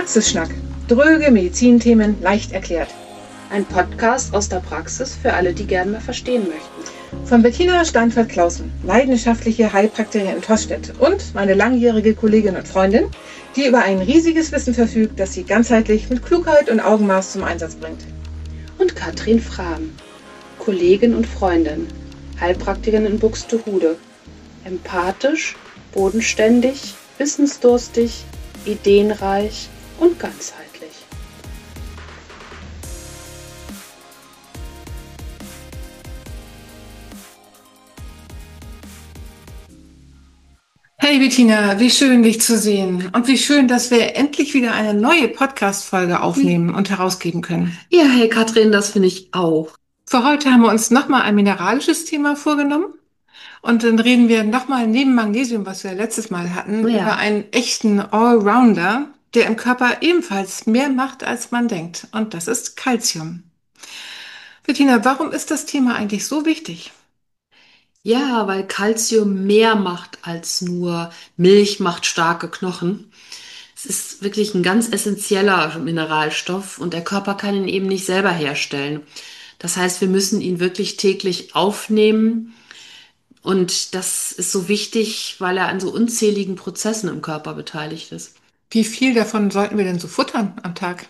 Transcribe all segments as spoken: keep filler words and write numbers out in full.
Praxisschnack. Dröge Medizinthemen leicht erklärt. Ein Podcast aus der Praxis für alle, die gerne mal verstehen möchten. Von Bettina Steinfeld-Clausen, leidenschaftliche Heilpraktikerin in Tostedt, und meine langjährige Kollegin und Freundin, die über ein riesiges Wissen verfügt, das sie ganzheitlich mit Klugheit und Augenmaß zum Einsatz bringt. Und Katrin Frahm, Kollegin und Freundin, Heilpraktikerin in Buxtehude. Empathisch, bodenständig, wissensdurstig, ideenreich und ganzheitlich. Hey Bettina, wie schön dich zu sehen und wie schön, dass wir endlich wieder eine neue Podcast-Folge aufnehmen und herausgeben können. Ja, hey Katrin, das finde ich auch. Für heute haben wir uns nochmal ein mineralisches Thema vorgenommen und dann reden wir nochmal neben Magnesium, was wir letztes Mal hatten, Ja. über einen echten Allrounder, der im Körper ebenfalls mehr macht, als man denkt, und das ist Calcium. Bettina, warum ist das Thema eigentlich so wichtig? Ja, weil Calcium mehr macht als nur Milch macht starke Knochen. Es ist wirklich ein ganz essentieller Mineralstoff und der Körper kann ihn eben nicht selber herstellen. Das heißt, wir müssen ihn wirklich täglich aufnehmen und das ist so wichtig, weil er an so unzähligen Prozessen im Körper beteiligt ist. Wie viel davon sollten wir denn so futtern am Tag?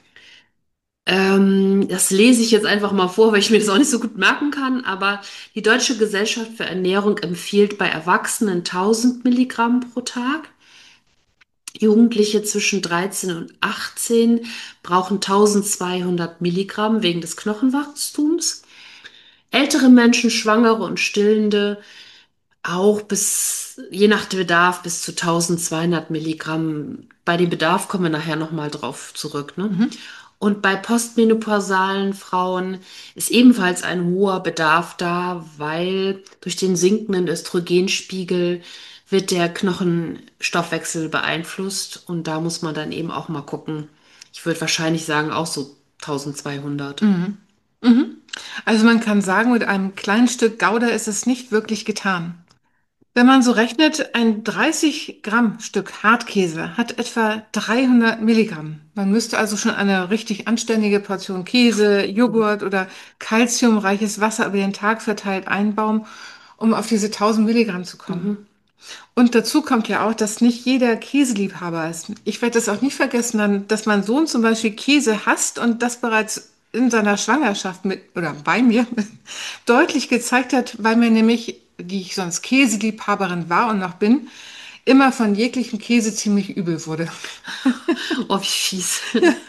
Ähm, das lese ich jetzt einfach mal vor, weil ich mir das auch nicht so gut merken kann. Aber die Deutsche Gesellschaft für Ernährung empfiehlt bei Erwachsenen tausend Milligramm pro Tag. Jugendliche zwischen dreizehn und achtzehn brauchen tausendzweihundert Milligramm wegen des Knochenwachstums. Ältere Menschen, Schwangere und Stillende auch bis, je nach Bedarf, bis zu tausendzweihundert Milligramm. Bei dem Bedarf kommen wir nachher nochmal drauf zurück, ne? Mhm. Und bei postmenopausalen Frauen ist ebenfalls ein hoher Bedarf da, weil durch den sinkenden Östrogenspiegel wird der Knochenstoffwechsel beeinflusst und da muss man dann eben auch mal gucken. Ich würde wahrscheinlich sagen, auch so tausendzweihundert. Mhm. Mhm. Also man kann sagen, mit einem kleinen Stück Gouda ist es nicht wirklich getan. Wenn man so rechnet, ein dreißig Gramm Stück Hartkäse hat etwa dreihundert Milligramm. Man müsste also schon eine richtig anständige Portion Käse, Joghurt oder kalziumreiches Wasser über den Tag verteilt einbauen, um auf diese tausend Milligramm zu kommen. Mhm. Und dazu kommt ja auch, dass nicht jeder Käseliebhaber ist. Ich werde das auch nie vergessen, dann, dass mein Sohn zum Beispiel Käse hasst und das bereits in seiner Schwangerschaft mit oder bei mir deutlich gezeigt hat, weil mir nämlich, die ich sonst Käseliebhaberin war und noch bin, immer von jeglichem Käse ziemlich übel wurde. Oh, wie fies.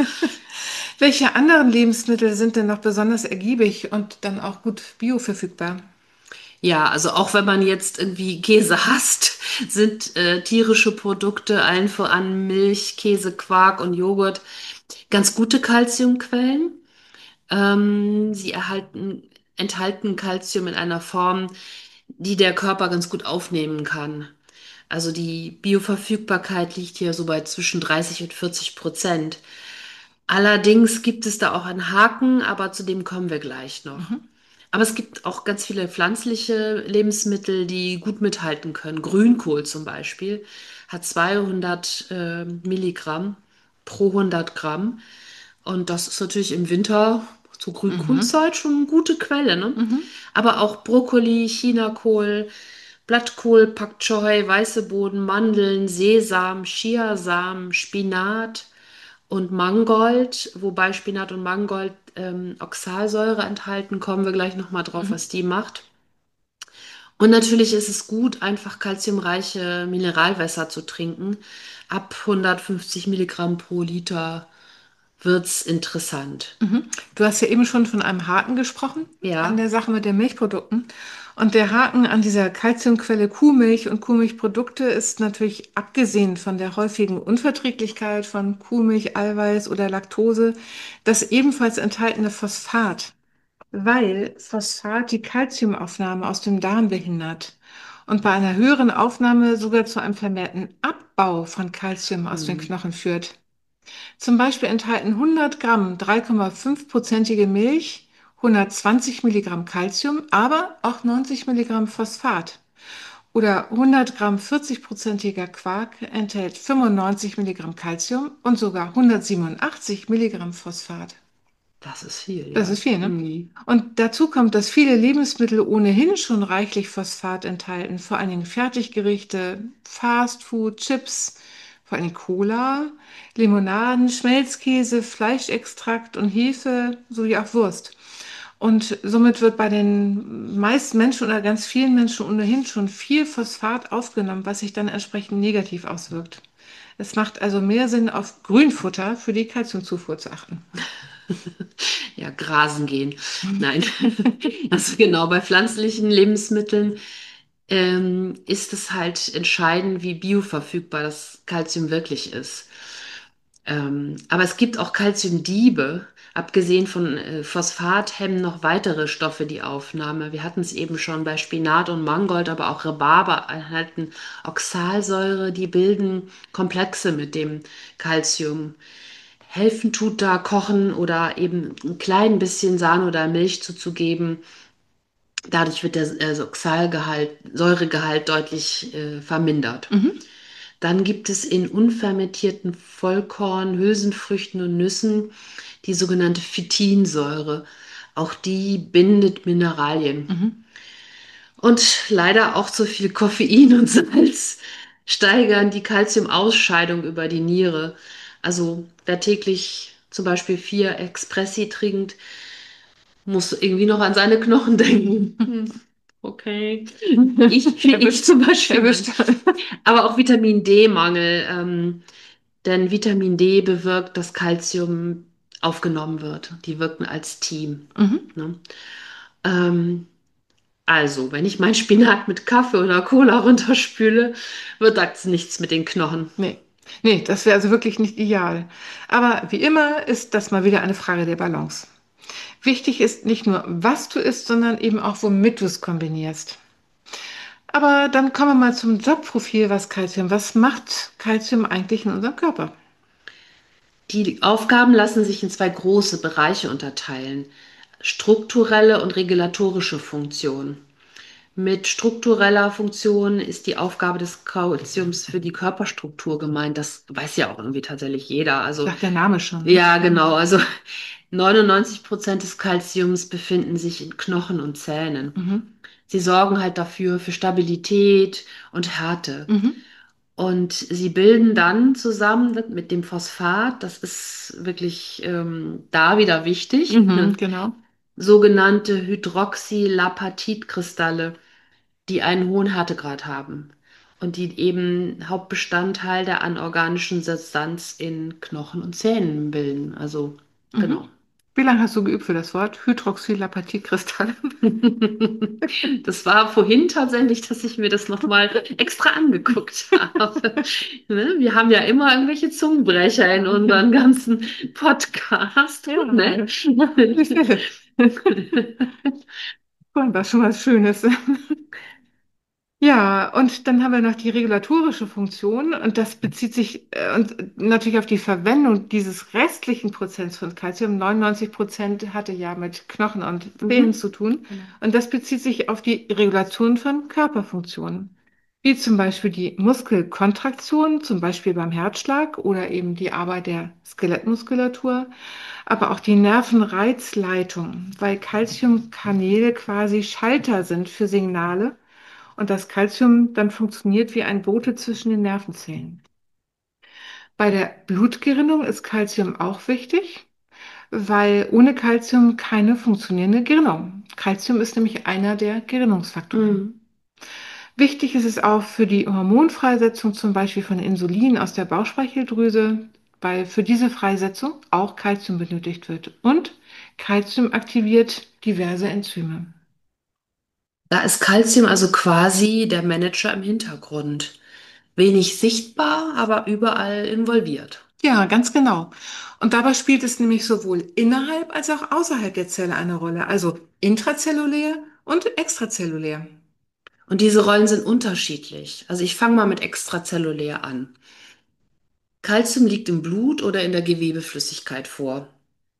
Welche anderen Lebensmittel sind denn noch besonders ergiebig und dann auch gut bioverfügbar? Ja, also auch wenn man jetzt irgendwie Käse hasst, sind äh, tierische Produkte, allen voran Milch, Käse, Quark und Joghurt, ganz gute Calciumquellen. Ähm, sie erhalten, enthalten Calcium in einer Form, die der Körper ganz gut aufnehmen kann. Also die Bioverfügbarkeit liegt hier so bei zwischen dreißig und vierzig Prozent. Allerdings gibt es da auch einen Haken, aber zu dem kommen wir gleich noch. Mhm. Aber es gibt auch ganz viele pflanzliche Lebensmittel, die gut mithalten können. Grünkohl zum Beispiel hat zweihundert äh, Milligramm pro hundert Gramm. Und das ist natürlich im Winter zur Mhm. Grünkohlzeit schon eine gute Quelle, ne? Mhm. Aber auch Brokkoli, Chinakohl, Blattkohl, Pak Choi, weiße Bohnen, Mandeln, Sesam, Chiasamen, Spinat und Mangold, wobei Spinat und Mangold ähm, Oxalsäure enthalten, kommen wir gleich nochmal drauf, Mhm. was die macht. Und natürlich ist es gut, einfach kalziumreiche Mineralwässer zu trinken. Ab hundertfünfzig Milligramm pro Liter wird's interessant. Mhm. Du hast ja eben schon von einem Haken gesprochen, an Ja. der Sache mit den Milchprodukten. Und der Haken an dieser Kalziumquelle Kuhmilch und Kuhmilchprodukte ist natürlich abgesehen von der häufigen Unverträglichkeit von Kuhmilch, Eiweiß oder Laktose das ebenfalls enthaltene Phosphat, weil Phosphat die Kalziumaufnahme aus dem Darm behindert und bei einer höheren Aufnahme sogar zu einem vermehrten Abbau von Kalzium aus den Hm. Knochen führt. Zum Beispiel enthalten hundert Gramm drei Komma fünf-prozentige Milch hundertzwanzig Milligramm Calcium, aber auch neunzig Milligramm Phosphat. Oder hundert Gramm vierzig-prozentiger Quark enthält fünfundneunzig Milligramm Calcium und sogar hundertsiebenundachtzig Milligramm Phosphat. Das ist viel, Das ja. ist viel, ne? Mhm. Und dazu kommt, dass viele Lebensmittel ohnehin schon reichlich Phosphat enthalten, vor allen Dingen Fertiggerichte, Fastfood, Chips, vor allen Dingen Cola, Limonaden, Schmelzkäse, Fleischextrakt und Hefe sowie auch Wurst. Und somit wird bei den meisten Menschen oder ganz vielen Menschen ohnehin schon viel Phosphat aufgenommen, was sich dann entsprechend negativ auswirkt. Es macht also mehr Sinn, auf Grünfutter für die Kalziumzufuhr zu achten. Ja, grasen gehen. Nein, also genau, bei pflanzlichen Lebensmitteln ähm, ist es halt entscheidend, wie bioverfügbar das Kalzium wirklich ist. Ähm, aber es gibt auch Calciumdiebe. Abgesehen von äh, Phosphat hemmen noch weitere Stoffe die Aufnahme. Wir hatten es eben schon bei Spinat und Mangold, aber auch Rhabarber enthalten Oxalsäure, die bilden Komplexe mit dem Calcium. Helfen tut da Kochen oder eben ein klein bisschen Sahne oder Milch zuzugeben. Dadurch wird der also Oxalgehalt, Säuregehalt deutlich äh, vermindert. Mhm. Dann gibt es in unfermentierten Vollkorn, Hülsenfrüchten und Nüssen die sogenannte Phytinsäure. Auch die bindet Mineralien. Mhm. Und leider auch zu viel Koffein und Salz steigern die Calciumausscheidung über die Niere. Also wer täglich zum Beispiel vier Espressi trinkt, muss irgendwie noch an seine Knochen denken. Hm, okay. Ich, ich Erwischt. zum Beispiel. Nein. Erwischt. Aber auch Vitamin D-Mangel, ähm, denn Vitamin D bewirkt, dass Calcium aufgenommen wird. Die wirken als Team. Mhm. Ne? Ähm, also, wenn ich mein Spinat mit Kaffee oder Cola runterspüle, wird das nichts mit den Knochen. Nee. Nee, das wäre also wirklich nicht ideal. Aber wie immer ist das mal wieder eine Frage der Balance. Wichtig ist nicht nur, was du isst, sondern eben auch, womit du es kombinierst. Aber dann kommen wir mal zum Jobprofil, was Calcium. Was macht Calcium eigentlich in unserem Körper? Die Aufgaben lassen sich in zwei große Bereiche unterteilen. Strukturelle und regulatorische Funktionen. Mit struktureller Funktion ist die Aufgabe des Calciums für die Körperstruktur gemeint. Das weiß ja auch irgendwie tatsächlich jeder. Also, Sagt der Name schon, ne? ja, genau. Also neunundneunzig Prozent des Calciums befinden sich in Knochen und Zähnen. Mhm. Sie sorgen halt dafür für Stabilität und Härte. Mhm. Und sie bilden dann zusammen mit dem Phosphat, das ist wirklich ähm, da wieder wichtig, Mhm, genau. sogenannte Hydroxylapatitkristalle, die einen hohen Härtegrad haben und die eben Hauptbestandteil der anorganischen Substanz in Knochen und Zähnen bilden. Also Mhm. genau. Wie lange hast du geübt für das Wort? Hydroxylapathitkristalle. Das war vorhin tatsächlich, dass ich mir das nochmal extra angeguckt habe. Ne? Wir haben ja immer irgendwelche Zungenbrecher in unseren ganzen Podcast. Ja, Ne? vorhin war schon was Schönes. Ja, und dann haben wir noch die regulatorische Funktion und das bezieht sich äh, und natürlich auf die Verwendung dieses restlichen Prozents von Calcium. neunundneunzig Prozent hatte ja mit Knochen und Zähnen Mhm. zu tun Genau. und das bezieht sich auf die Regulation von Körperfunktionen, wie zum Beispiel die Muskelkontraktion, zum Beispiel beim Herzschlag oder eben die Arbeit der Skelettmuskulatur, aber auch die Nervenreizleitung, weil Calciumkanäle quasi Schalter sind für Signale und das Calcium dann funktioniert wie ein Bote zwischen den Nervenzellen. Bei der Blutgerinnung ist Calcium auch wichtig, weil ohne Calcium keine funktionierende Gerinnung. Calcium ist nämlich einer der Gerinnungsfaktoren. Mhm. Wichtig ist es auch für die Hormonfreisetzung, zum Beispiel von Insulin aus der Bauchspeicheldrüse, weil für diese Freisetzung auch Calcium benötigt wird. Und Calcium aktiviert diverse Enzyme. Da ist Calcium also quasi der Manager im Hintergrund. Wenig sichtbar, aber überall involviert. Ja, ganz genau. Und dabei spielt es nämlich sowohl innerhalb als auch außerhalb der Zelle eine Rolle, also intrazellulär und extrazellulär. Und diese Rollen sind unterschiedlich. Also ich fange mal mit extrazellulär an. Calcium liegt im Blut oder in der Gewebeflüssigkeit vor.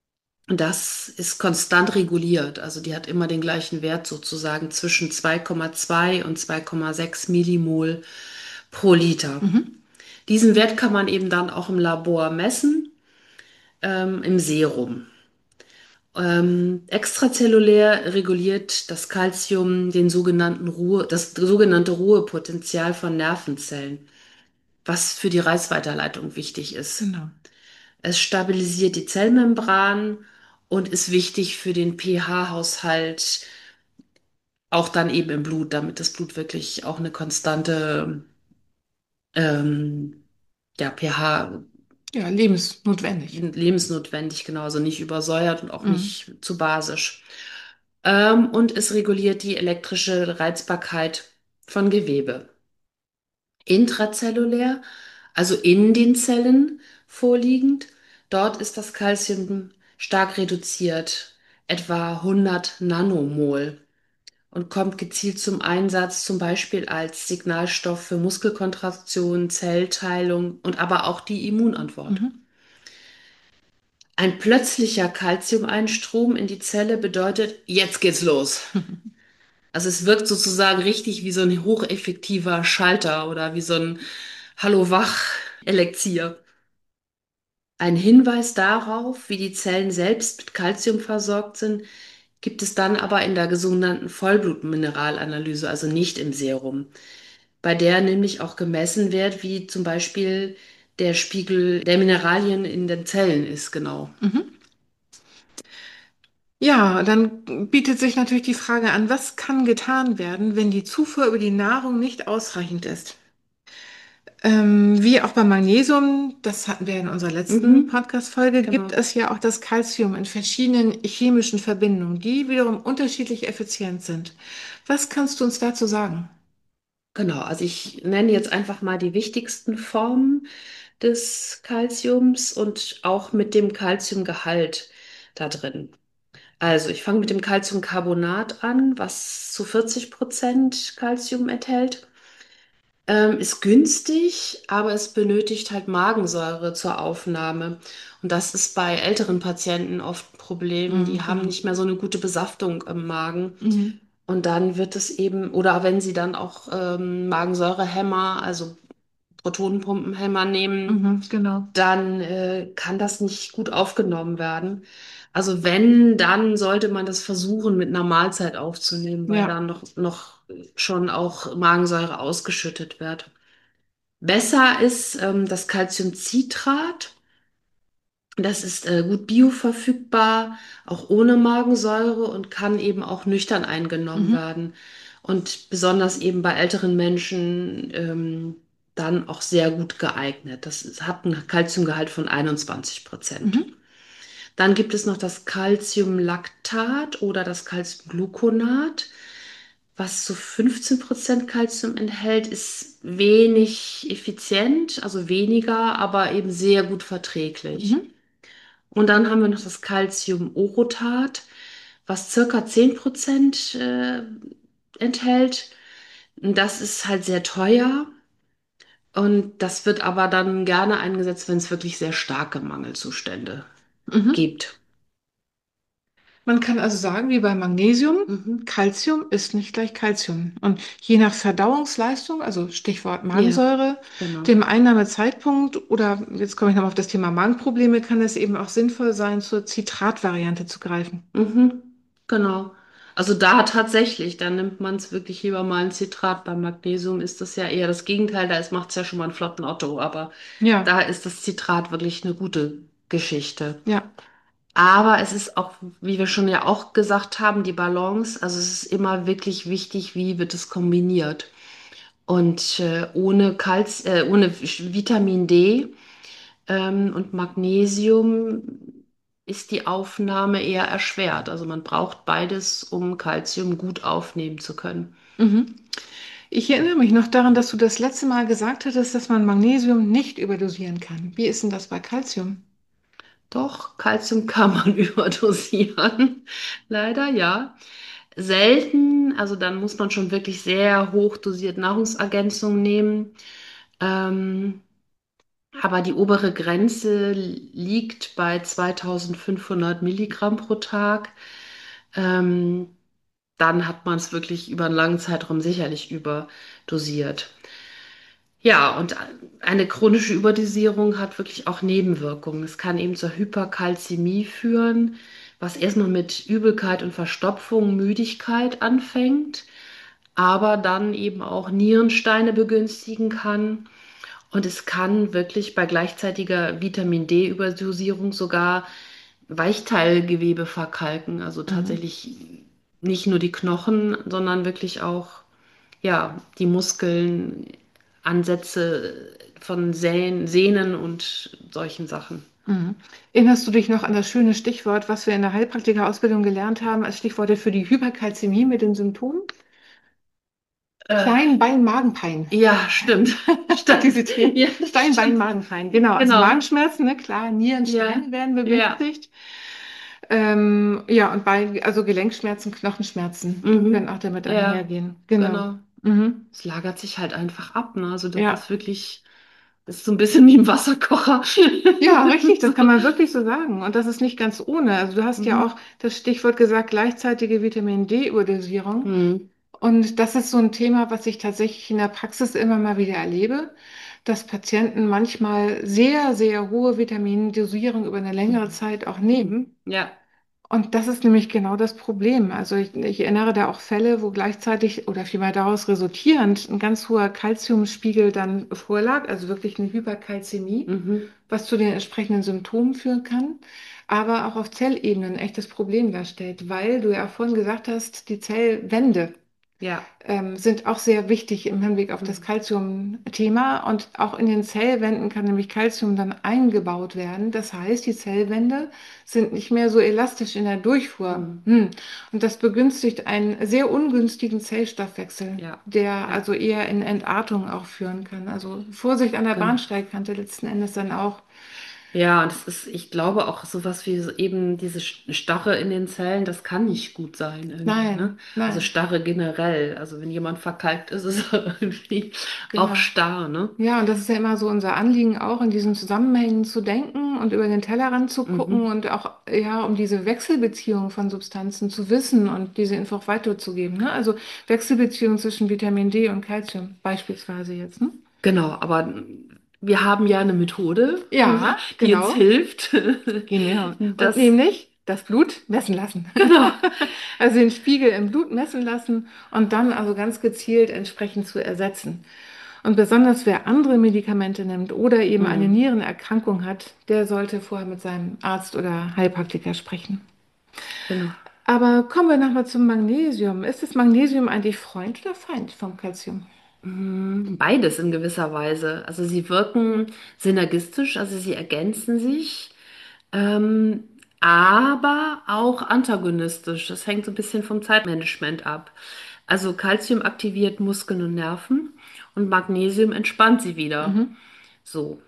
Das ist konstant reguliert. Also die hat immer den gleichen Wert sozusagen zwischen zwei Komma zwei und zwei Komma sechs Millimol pro Liter. Mhm. Diesen Wert kann man eben dann auch im Labor messen, ähm, im Serum. Ähm, extrazellulär reguliert das Calcium den sogenannten Ruhe, das sogenannte Ruhepotenzial von Nervenzellen, was für die Reizweiterleitung wichtig ist. Genau. Es stabilisiert die Zellmembran und ist wichtig für den pH-Haushalt, auch dann eben im Blut, damit das Blut wirklich auch eine konstante ähm, ja, pH Ja, lebensnotwendig. lebensnotwendig, genauso nicht übersäuert und auch Mhm. nicht zu basisch. Ähm, und es reguliert die elektrische Reizbarkeit von Gewebe. Intrazellulär, also in den Zellen vorliegend, dort ist das Calcium stark reduziert, etwa hundert Nanomol, und kommt gezielt zum Einsatz, zum Beispiel als Signalstoff für Muskelkontraktion, Zellteilung und aber auch die Immunantwort. Mhm. Ein plötzlicher Calciumeinstrom in die Zelle bedeutet, jetzt geht's los. Also es wirkt sozusagen richtig wie so ein hocheffektiver Schalter oder wie so ein Hallo-Wach-Elixier. Ein Hinweis darauf, wie die Zellen selbst mit Calcium versorgt sind, gibt es dann aber in der sogenannten Vollblutmineralanalyse, also nicht im Serum, bei der nämlich auch gemessen wird, wie zum Beispiel der Spiegel der Mineralien in den Zellen ist, genau. Mhm. Ja, dann bietet sich natürlich die Frage an, was kann getan werden, wenn die Zufuhr über die Nahrung nicht ausreichend ist? Ähm, wie auch beim Magnesium, das hatten wir in unserer letzten Mhm, Podcast-Folge, gibt genau. es ja auch das Calcium in verschiedenen chemischen Verbindungen, die wiederum unterschiedlich effizient sind. Was kannst du uns dazu sagen? Genau, also ich nenne jetzt einfach mal die wichtigsten Formen des Calciums und auch mit dem Calciumgehalt da drin. Also ich fange mit dem Calciumcarbonat an, was zu vierzig Prozent Calcium enthält. Ähm, ist günstig, aber es benötigt halt Magensäure zur Aufnahme. Und das ist bei älteren Patienten oft ein Problem. Mhm, Die haben genau. nicht mehr so eine gute Besaftung im Magen. Mhm. Und dann wird es eben, oder wenn sie dann auch ähm, Magensäurehämmer, also Protonenpumpenhämmer nehmen, Mhm, genau. dann äh, kann das nicht gut aufgenommen werden. Also wenn, dann sollte man das versuchen, mit einer Mahlzeit aufzunehmen, weil Ja. dann noch, noch schon auch Magensäure ausgeschüttet wird. Besser ist ähm, das Calciumcitrat. Das ist äh, gut bioverfügbar, auch ohne Magensäure und kann eben auch nüchtern eingenommen Mhm. werden. Und besonders eben bei älteren Menschen ähm, dann auch sehr gut geeignet. Das ist, hat einen Calciumgehalt von einundzwanzig Prozent. Mhm. Dann gibt es noch das Calciumlactat oder das Calciumgluconat, was zu fünfzehn Prozent Calcium enthält, ist wenig effizient, also weniger, aber eben sehr gut verträglich. Mhm. Und dann haben wir noch das Calciumorotat, was circa zehn Prozent äh, enthält. Das ist halt sehr teuer und das wird aber dann gerne eingesetzt, wenn es wirklich sehr starke Mangelzustände Mhm. gibt. Man kann also sagen, wie bei Magnesium, Mhm. Calcium ist nicht gleich Calcium. Und je nach Verdauungsleistung, also Stichwort Ja, Magensäure, genau. dem Einnahmezeitpunkt oder jetzt komme ich nochmal auf das Thema Magenprobleme, kann es eben auch sinnvoll sein, zur Zitratvariante zu greifen. Mhm. Genau. Also da tatsächlich, da nimmt man es wirklich lieber mal ein Zitrat. Beim Magnesium ist das ja eher das Gegenteil, da macht es ja schon mal einen flotten Otto, aber Ja, da ist das Zitrat wirklich eine gute Geschichte. ja. Aber es ist auch, wie wir schon ja auch gesagt haben, die Balance. Also es ist immer wirklich wichtig, wie wird es kombiniert. Und äh, ohne Kalz, äh, ohne Vitamin D ähm, und Magnesium ist die Aufnahme eher erschwert. Also man braucht beides, um Calcium gut aufnehmen zu können. Mhm. Ich erinnere mich noch daran, dass du das letzte Mal gesagt hattest, dass man Magnesium nicht überdosieren kann. Wie ist denn das bei Calcium? Doch, Calcium kann man überdosieren. Leider ja. Selten, also dann muss man schon wirklich sehr hoch dosiert Nahrungsergänzung nehmen. Ähm, Aber die obere Grenze liegt bei zweitausendfünfhundert Milligramm pro Tag. Ähm, Dann hat man es wirklich über einen langen Zeitraum sicherlich überdosiert. Ja, und eine chronische Überdosierung hat wirklich auch Nebenwirkungen. Es kann eben zur Hyperkalzämie führen, was erstmal mit Übelkeit und Verstopfung, Müdigkeit anfängt, aber dann eben auch Nierensteine begünstigen kann. Und es kann wirklich bei gleichzeitiger Vitamin D-Überdosierung sogar Weichteilgewebe verkalken. Also Mhm. tatsächlich nicht nur die Knochen, sondern wirklich auch ja, die Muskeln, Ansätze von Sehnen, Sehnen und solchen Sachen. Mhm. Erinnerst du dich noch an das schöne Stichwort, was wir in der Heilpraktikerausbildung gelernt haben, als Stichworte für die Hyperkalzämie mit den Symptomen? Äh, Kleinbein, Magenpein. ja, stimmt. Stimmt. Diese Trier. Ja, Steinbein, stimmt. Magenpein. Genau, also Genau. Magenschmerzen, ne, klar, Ja, Nierensteine werden ja. begünstigt. Ähm, ja, und bei, also Gelenkschmerzen, Knochenschmerzen können Mhm. auch damit Ja, einhergehen. Genau. genau. Mhm. Es lagert sich halt einfach ab, ne? Also das Ja. ist wirklich, das ist so ein bisschen wie im Wasserkocher. Ja, richtig, das kann So. man wirklich so sagen. Und das ist nicht ganz ohne. Also du hast ja auch Mhm. das Stichwort gesagt, gleichzeitige Vitamin D-Überdosierung. Mhm. Und das ist so ein Thema, was ich tatsächlich in der Praxis immer mal wieder erlebe, dass Patienten manchmal sehr, sehr hohe Vitamindosierung über eine längere Mhm. Zeit auch nehmen. Ja. Und das ist nämlich genau das Problem. Also ich, ich erinnere da auch Fälle, wo gleichzeitig oder vielmehr daraus resultierend ein ganz hoher Kalziumspiegel dann vorlag, also wirklich eine Hyperkalzämie, Mhm. was zu den entsprechenden Symptomen führen kann, aber auch auf Zellebene ein echtes Problem darstellt, weil du ja vorhin gesagt hast, die Zellwände Ja. ähm, sind auch sehr wichtig im Hinblick auf das Mhm. Calcium-Thema. Und auch in den Zellwänden kann nämlich Calcium dann eingebaut werden. Das heißt, die Zellwände sind nicht mehr so elastisch in der Durchfuhr. Mhm. Hm. Und das begünstigt einen sehr ungünstigen Zellstoffwechsel, Ja. der Ja. also eher in Entartung auch führen kann. Also Vorsicht an der Genau. Bahnsteigkante letzten Endes dann auch. Ja, und das ist, ich glaube auch sowas wie so eben diese Sch- Starre in den Zellen, das kann nicht gut sein irgendwie, ne? Nein, Also nein, Starre generell. Also wenn jemand verkalkt ist, ist er irgendwie auch genau. starr, ne? Ja, und das ist ja immer so unser Anliegen, auch in diesen Zusammenhängen zu denken und über den Tellerrand zu gucken Mhm. und auch ja, um diese Wechselbeziehung von Substanzen zu wissen und diese Info auch weiterzugeben. Ne? Also Wechselbeziehung zwischen Vitamin D und Calcium beispielsweise jetzt. Ne? Genau, aber wir haben ja eine Methode, Ja, die uns genau. hilft. Gehen wir. Und Das, nämlich das Blut messen lassen. genau. Also den Spiegel im Blut messen lassen und dann also ganz gezielt entsprechend zu ersetzen. Und besonders wer andere Medikamente nimmt oder eben eine Mhm. Nierenerkrankung hat, der sollte vorher mit seinem Arzt oder Heilpraktiker sprechen. Genau. Aber kommen wir nochmal zum Magnesium. Ist das Magnesium eigentlich Freund oder Feind vom Calcium? Mm, Beides in gewisser Weise. Also sie wirken synergistisch, also sie ergänzen sich, ähm, aber auch antagonistisch. Das hängt so ein bisschen vom Zeitmanagement ab. Also Calcium aktiviert Muskeln und Nerven und Magnesium entspannt sie wieder. Mhm. So.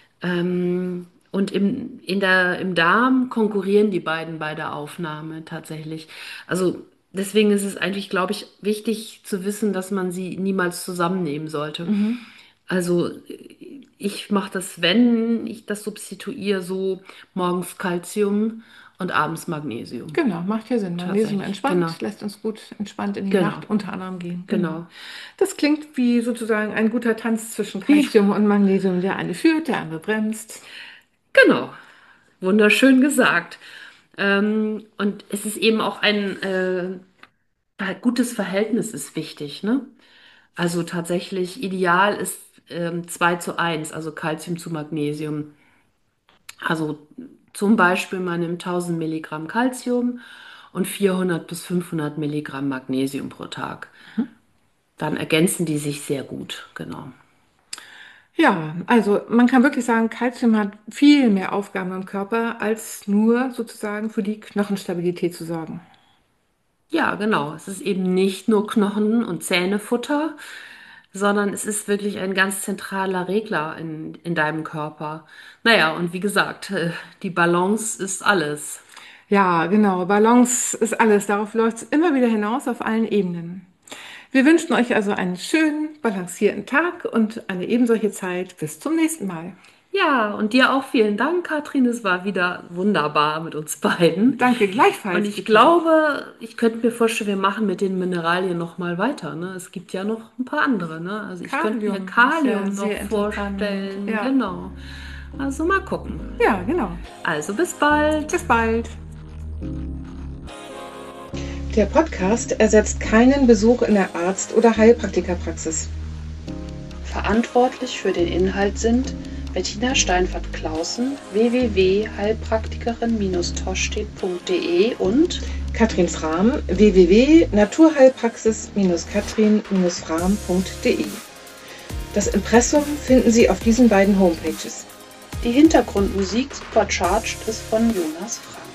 Ähm, und im, in der, im Darm konkurrieren die beiden bei der Aufnahme tatsächlich. Also deswegen ist es eigentlich, glaube ich, wichtig zu wissen, dass man sie niemals zusammennehmen sollte. Mhm. Also ich mache das, wenn ich das substituiere, so morgens Calcium und abends Magnesium. Genau, macht ja Sinn. Magnesium Tatsächlich, genau. entspannt, lässt uns gut entspannt in die Genau, Nacht unter anderem gehen. Genau. genau. Das klingt wie sozusagen ein guter Tanz zwischen Calcium und Magnesium. Der eine führt, der andere bremst. Genau. Wunderschön gesagt. Ähm, und es ist eben auch ein äh, Ein gutes Verhältnis ist wichtig, ne? Also tatsächlich ideal ist ähm, zwei zu eins, also Calcium zu Magnesium. Also zum Beispiel man nimmt tausend Milligramm Calcium und vierhundert bis fünfhundert Milligramm Magnesium pro Tag. Dann ergänzen die sich sehr gut, genau. Ja, also man kann wirklich sagen, Calcium hat viel mehr Aufgaben im Körper, als nur sozusagen für die Knochenstabilität zu sorgen. Ja, genau. Es ist eben nicht nur Knochen- und Zähnefutter, sondern es ist wirklich ein ganz zentraler Regler in, in deinem Körper. Naja, und wie gesagt, äh, die Balance ist alles. Ja, genau. Balance ist alles. Darauf läuft es immer wieder hinaus auf allen Ebenen. Wir wünschen euch also einen schönen, balancierten Tag und eine ebensolche Zeit. Bis zum nächsten Mal. Ja, und dir auch vielen Dank, Katrin. Es war wieder wunderbar mit uns beiden. Danke Und gleichfalls. ich Bitte sehr. glaube, ich könnte mir vorstellen, wir machen mit den Mineralien noch mal weiter. Ne? Es gibt ja noch ein paar andere. Ne? Also ich könnte mir Kalium ist ja Kalium noch sehr interessant. vorstellen. Ja, Genau. Also mal gucken. ja, genau. Also bis bald. Bis bald. Der Podcast ersetzt keinen Besuch in der Arzt- oder Heilpraktikerpraxis. Verantwortlich für den Inhalt sind Bettina Steinfert-Clausen, w w w punkt heilpraktikerin Bindestrich tostedt punkt de und Katrin Frahm, w w w punkt naturheilpraxis katrin frahm punkt de. Das Impressum finden Sie auf diesen beiden Homepages. die Hintergrundmusik Supercharged ist von Jonas Frank.